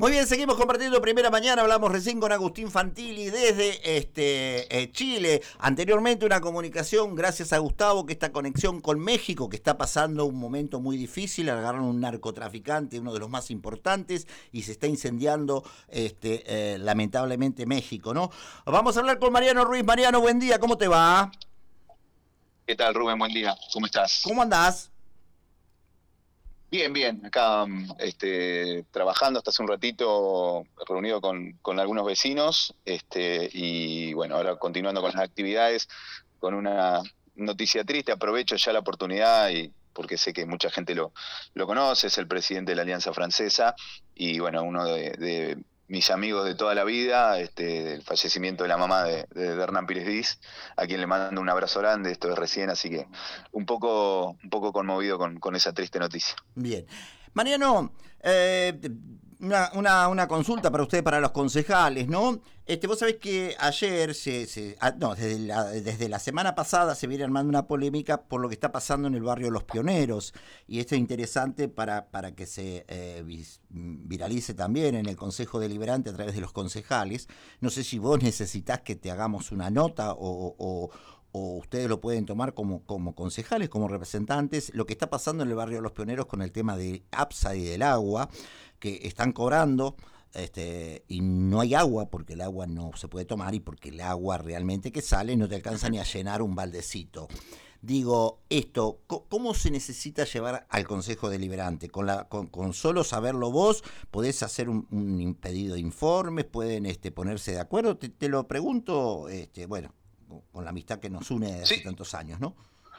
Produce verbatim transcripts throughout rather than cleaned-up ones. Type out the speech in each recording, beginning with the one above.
Muy bien, seguimos compartiendo Primera Mañana. Hablamos recién con Agustín Fantilli desde este, eh, Chile. Anteriormente una comunicación gracias a Gustavo, que esta conexión con México, que está pasando un momento muy difícil. Agarraron un narcotraficante, uno de los más importantes, y se está incendiando este, eh, lamentablemente México, ¿no? Vamos a hablar con Mariano Ruiz. Mariano, buen día, ¿cómo te va? ¿Qué tal, Rubén? Buen día, ¿cómo estás? ¿Cómo andás? Bien, bien, acá este, trabajando hasta hace un ratito, reunido con, con algunos vecinos, este, y bueno, ahora continuando con las actividades, con una noticia triste. Aprovecho ya la oportunidad y porque sé que mucha gente lo, lo conoce, es el presidente de la Alianza Francesa, y bueno, uno de, de mis amigos de toda la vida, este, el fallecimiento de la mamá de, de Hernán Pires Diz, a quien le mando un abrazo grande. Esto es recién, así que un poco, un poco conmovido con, con esa triste noticia. Bien. Mariano, eh, una, una, una consulta para usted, para los concejales, ¿no? Este, vos sabés que ayer, se, se ah, no, desde la, desde la semana pasada se viene armando una polémica por lo que está pasando en el barrio Los Pioneros, y esto es interesante para, para que se eh, vis, viralice también en el Consejo Deliberante a través de los concejales. No sé si vos necesitás que te hagamos una nota o... o o ustedes lo pueden tomar como, como concejales, como representantes, lo que está pasando en el barrio de Los Pioneros con el tema de APSA y del agua, que están cobrando, este, y no hay agua porque el agua no se puede tomar y porque el agua realmente que sale no te alcanza ni a llenar un baldecito. Digo, esto, ¿cómo se necesita llevar al Consejo Deliberante? ¿Con, la, con, con solo saberlo vos podés hacer un, un pedido de informes? ¿Pueden este, ponerse de acuerdo? Te, te lo pregunto, este, bueno, con la amistad que nos une desde Sí. hace tantos años, ¿no?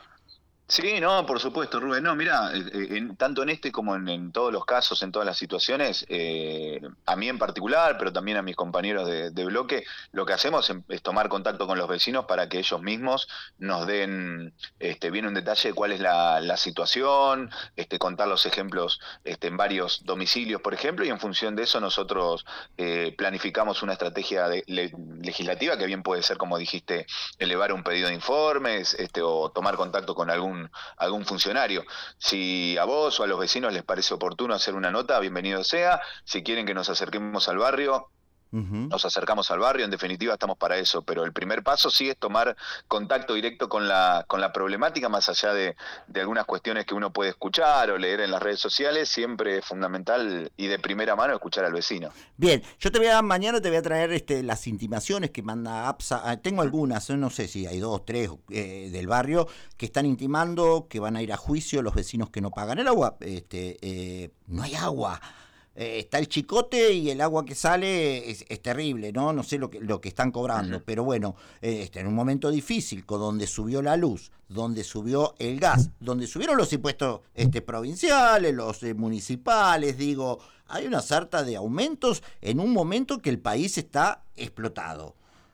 Sí, no, por supuesto, Rubén. No, mira, en, tanto en este como en, en todos los casos, en todas las situaciones, eh, a mí en particular, pero también a mis compañeros de, de bloque, lo que hacemos es, es tomar contacto con los vecinos para que ellos mismos nos den este, bien un detalle de cuál es la, la situación, este, contar los ejemplos este, en varios domicilios, por ejemplo, y en función de eso nosotros eh, planificamos una estrategia de, le, legislativa que bien puede ser, como dijiste, elevar un pedido de informes, este, o tomar contacto con algún algún funcionario. Si a vos o a los vecinos les parece oportuno hacer una nota, bienvenido sea. Si quieren que nos acerquemos al barrio, Uh-huh. nos acercamos al barrio. En definitiva estamos para eso, pero el primer paso sí es tomar contacto directo con la con la problemática, más allá de, de algunas cuestiones que uno puede escuchar o leer en las redes sociales. Siempre es fundamental y de primera mano escuchar al vecino. Bien, yo te voy a mañana te voy a traer este las intimaciones que manda APSA. Tengo algunas, no sé si hay dos, tres eh, del barrio que están intimando que van a ir a juicio los vecinos que no pagan el agua. Este, eh, no hay agua. Eh, está el chicote y el agua que sale es, es terrible, ¿no? No sé lo que, lo que están cobrando, uh-huh. pero bueno, eh, este, en un momento difícil, con donde subió la luz, donde subió el gas, donde subieron los impuestos este, provinciales, los eh, municipales, digo, hay una sarta de aumentos en un momento que el país está explotado.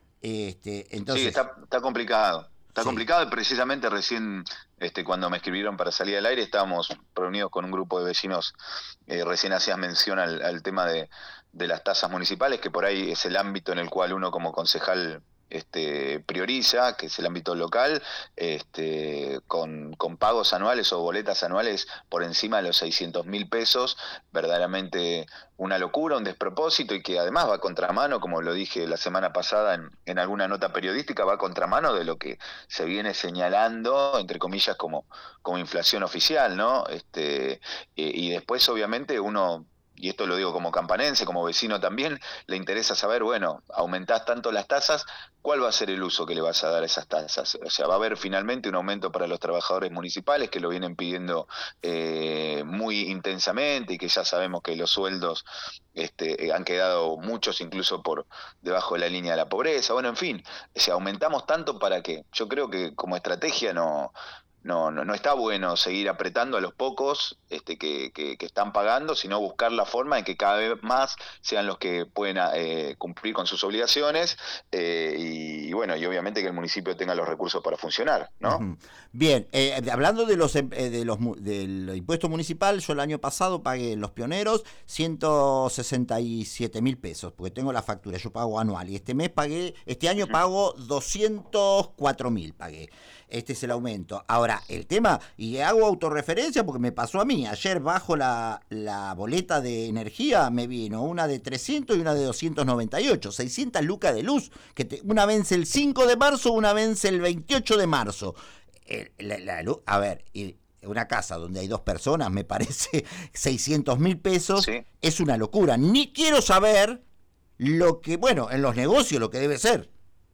Este, entonces, sí, está, está complicado. Está sí. complicado, y precisamente recién, este, cuando me escribieron para salir al aire, estábamos reunidos con un grupo de vecinos. Eh, recién hacías mención al, al tema de, de las tasas municipales, que por ahí es el ámbito en el cual uno como concejal este, prioriza, que es el ámbito local, este, con, con pagos anuales o boletas anuales por encima de los seiscientos mil pesos, verdaderamente una locura, un despropósito, y que además va a contramano, como lo dije la semana pasada en, en alguna nota periodística, va a contramano de lo que se viene señalando, entre comillas, como, como inflación oficial, ¿no? Este, y, y después, obviamente, uno, y esto lo digo como campanense, como vecino también, le interesa saber, bueno, aumentás tanto las tasas, ¿cuál va a ser el uso que le vas a dar a esas tasas? O sea, va a haber finalmente un aumento para los trabajadores municipales, que lo vienen pidiendo eh, muy intensamente, y que ya sabemos que los sueldos este, han quedado muchos incluso por debajo de la línea de la pobreza. Bueno, en fin, o sea, aumentamos tanto para qué. Yo creo que como estrategia no... No, no, no está bueno seguir apretando a los pocos este, que, que, que están pagando, sino buscar la forma de que cada vez más sean los que pueden eh, cumplir con sus obligaciones eh, y, y bueno, y obviamente que el municipio tenga los recursos para funcionar, ¿no? Uh-huh. Bien, eh, hablando de los, eh, de los del impuesto municipal, yo el año pasado pagué en Los Pioneros ciento sesenta y siete mil pesos, porque tengo la factura, yo pago anual, y este mes pagué, este año uh-huh. pago doscientos cuatro mil, pagué. Este es el aumento. Ahora, Ahora, el tema, y hago autorreferencia porque me pasó a mí, ayer bajo la, la boleta de energía me vino una de trescientos y una de doscientos noventa y ocho, seiscientas lucas de luz, que te, una vence el cinco de marzo, una vence el veintiocho de marzo. El, la, la luz, a ver, y una casa donde hay dos personas, me parece seiscientos mil pesos, Sí. es una locura. Ni quiero saber lo que, bueno, en los negocios lo que debe ser.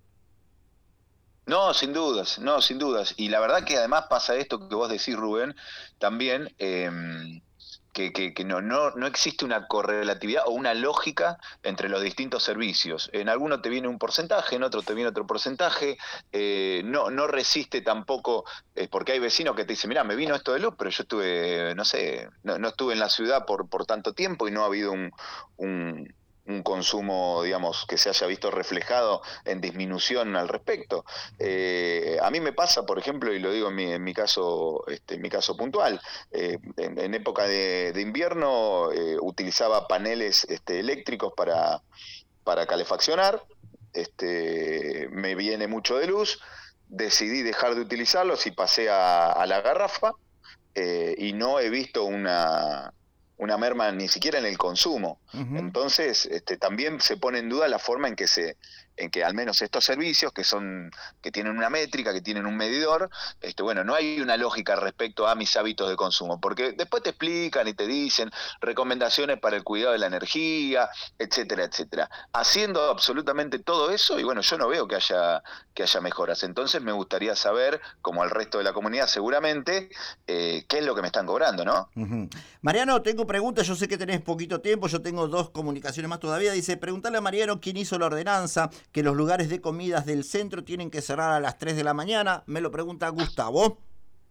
No, sin dudas, no, sin dudas. Y la verdad que además pasa esto que vos decís, Rubén, también, eh, que, que, que no, no, no existe una correlatividad o una lógica entre los distintos servicios. En alguno te viene un porcentaje, en otro te viene otro porcentaje. Eh, no, no resiste tampoco, eh, porque hay vecinos que te dicen, mirá, me vino esto de luz, pero yo estuve, no sé, no, no estuve en la ciudad por, por tanto tiempo y no ha habido un... un un consumo, digamos, que se haya visto reflejado en disminución al respecto. Eh, a mí me pasa, por ejemplo, y lo digo en mi, en mi caso, este, en mi caso puntual, eh, en, en época de, de invierno eh, utilizaba paneles este, eléctricos para, para calefaccionar, este, me viene mucho de luz, decidí dejar de utilizarlos y pasé a, a la garrafa, eh, y no he visto una, una merma ni siquiera en el consumo. Uh-huh. Entonces, este, también se pone en duda la forma en que se, en que al menos estos servicios que son, que tienen una métrica, que tienen un medidor, este, bueno, no hay una lógica respecto a mis hábitos de consumo, porque después te explican y te dicen recomendaciones para el cuidado de la energía, etcétera, etcétera. Haciendo absolutamente todo eso, y bueno, yo no veo que haya, que haya mejoras. Entonces me gustaría saber, como al resto de la comunidad seguramente, eh, qué es lo que me están cobrando, ¿no? Uh-huh. Mariano, tengo preguntas, yo sé que tenés poquito tiempo, yo tengo dos comunicaciones más todavía. Dice, preguntale a Mariano quién hizo la ordenanza, que los lugares de comidas del centro tienen que cerrar a las tres de la mañana. Me lo pregunta Gustavo.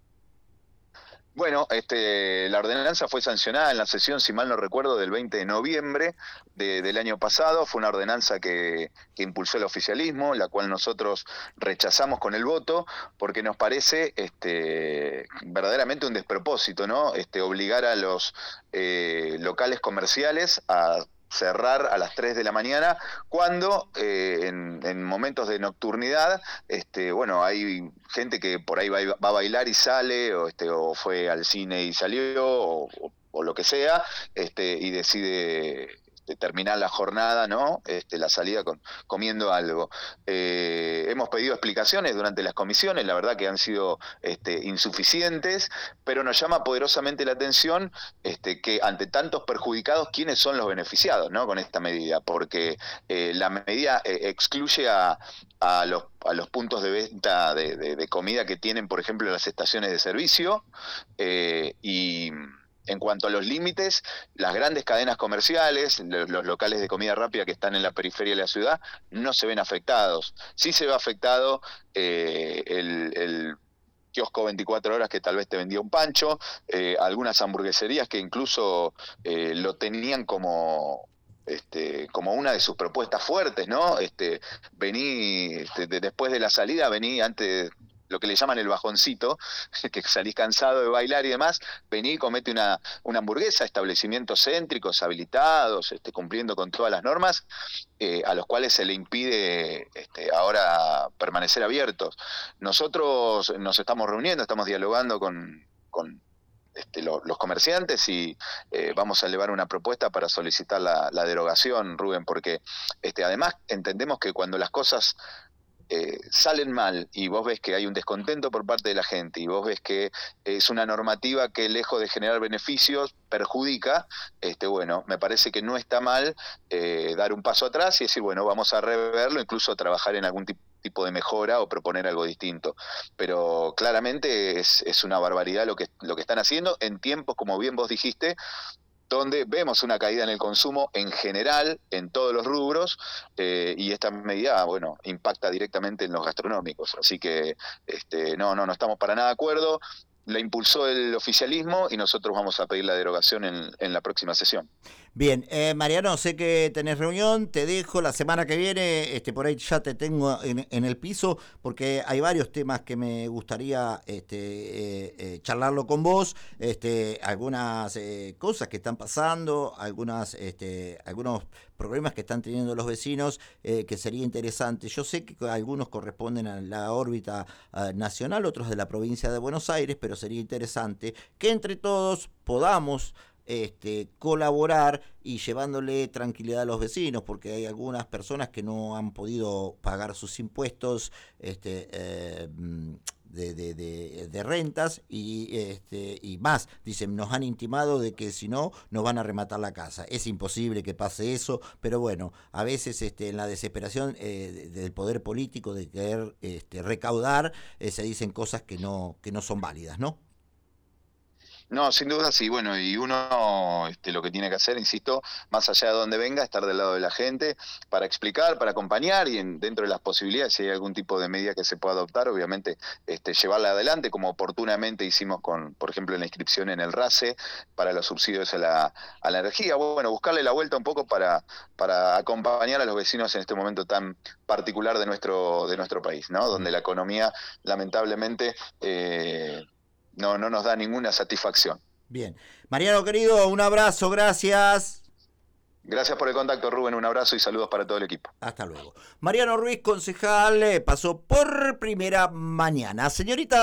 Bueno, este, la ordenanza fue sancionada en la sesión, si mal no recuerdo, del veinte de noviembre de, del año pasado. Fue una ordenanza que, que impulsó el oficialismo, la cual nosotros rechazamos con el voto, porque nos parece este, verdaderamente un despropósito, ¿no? Este, obligar a los eh, locales comerciales a cerrar a las tres de la mañana, cuando eh, en, en momentos de nocturnidad, este, bueno, hay gente que por ahí va, va a bailar y sale, o, este, o fue al cine y salió, o, o, o lo que sea, este, y decide de terminar la jornada, ¿no? Este, la salida con, comiendo algo. Eh, hemos pedido explicaciones durante las comisiones, la verdad que han sido este, insuficientes, pero nos llama poderosamente la atención este, que ante tantos perjudicados, ¿quiénes son los beneficiados, ¿no? Con esta medida? Porque eh, la medida eh, excluye a, a, los, a los puntos de venta de, de, de comida que tienen, por ejemplo, las estaciones de servicio, eh, y en cuanto a los límites, las grandes cadenas comerciales, los, los locales de comida rápida que están en la periferia de la ciudad, no se ven afectados. Sí se ve afectado eh, el, el kiosco veinticuatro horas que tal vez te vendía un pancho, eh, algunas hamburgueserías que incluso eh, lo tenían como... Este, como una de sus propuestas fuertes, ¿no? Este, vení, este, de, después de la salida, vení antes, lo que le llaman el bajoncito, que salís cansado de bailar y demás, vení y comete una, una hamburguesa, establecimientos céntricos, habilitados, este, cumpliendo con todas las normas, eh, a los cuales se le impide este, ahora permanecer abiertos. Nosotros nos estamos reuniendo, estamos dialogando con... con Este, lo, los comerciantes y eh, vamos a elevar una propuesta para solicitar la, la derogación, Rubén, porque este, además entendemos que cuando las cosas eh, salen mal y vos ves que hay un descontento por parte de la gente y vos ves que es una normativa que lejos de generar beneficios perjudica, este, bueno, me parece que no está mal eh, dar un paso atrás y decir, bueno, vamos a reverlo, incluso trabajar en algún tipo tipo de mejora o proponer algo distinto, pero claramente es, es una barbaridad lo que, lo que están haciendo en tiempos, como bien vos dijiste, donde vemos una caída en el consumo en general, en todos los rubros, eh, y esta medida, bueno, impacta directamente en los gastronómicos, así que este, no, no, no estamos para nada de acuerdo. La impulsó el oficialismo y nosotros vamos a pedir la derogación en, en la próxima sesión. Bien, eh, Mariano, sé que tenés reunión, te dejo la semana que viene, este, por ahí ya te tengo en, en el piso, porque hay varios temas que me gustaría este, eh, eh, charlarlo con vos, este, algunas eh, cosas que están pasando, algunas, este, algunos problemas que están teniendo los vecinos, eh, que sería interesante. Yo sé que algunos corresponden a la órbita uh, nacional, otros de la provincia de Buenos Aires, pero sería interesante que entre todos podamos Este, colaborar y llevándole tranquilidad a los vecinos, porque hay algunas personas que no han podido pagar sus impuestos este, eh, de, de, de, de rentas y, este, y más. Dicen, nos han intimado de que si no, nos van a rematar la casa. Es imposible que pase eso, pero bueno, a veces este, en la desesperación eh, del poder político de querer este, recaudar, eh, se dicen cosas que no, que no son válidas, ¿no? No, sin duda sí, bueno, y uno este, lo que tiene que hacer, insisto, más allá de donde venga, estar del lado de la gente para explicar, para acompañar y en, dentro de las posibilidades, si hay algún tipo de medida que se pueda adoptar, obviamente este, llevarla adelante, como oportunamente hicimos con, por ejemplo, en la inscripción en el RACE para los subsidios a la, a la energía. Bueno, buscarle la vuelta un poco para, para acompañar a los vecinos en este momento tan particular de nuestro, de nuestro país, ¿no? Donde la economía, lamentablemente, eh, No, no nos da ninguna satisfacción. Bien. Mariano, querido, un abrazo, gracias. Gracias por el contacto, Rubén. Un abrazo y saludos para todo el equipo. Hasta luego. Mariano Ruiz, concejal, pasó por primera mañana. Señorita